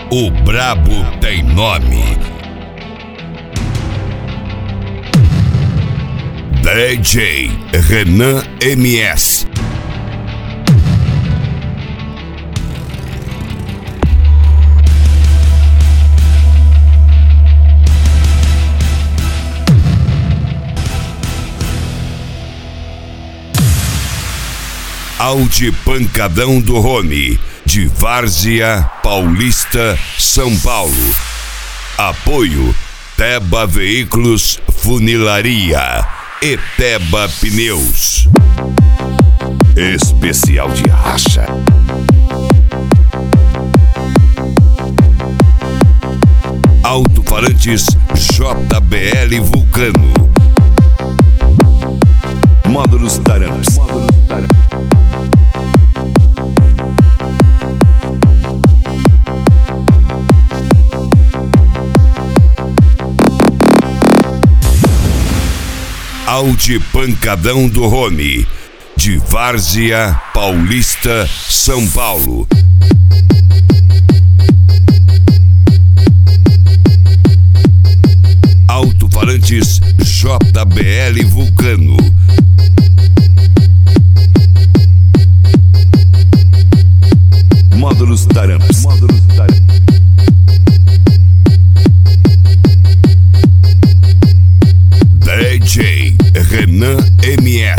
O brabo tem nome. DJ Renan MS. Audi Pancadão do Rony, de Várzea, Paulista, São Paulo. Apoio Teba Veículos, Funilaria e Teba Pneus. Especial de racha. Alto-falantes JBL Vulcano. Módulos Taramps. Audi Pancadão do Rony, de Várzea, Paulista, São Paulo. Alto-falantes JBL Vulcano. Módulos Taramps. DJ Renan MS.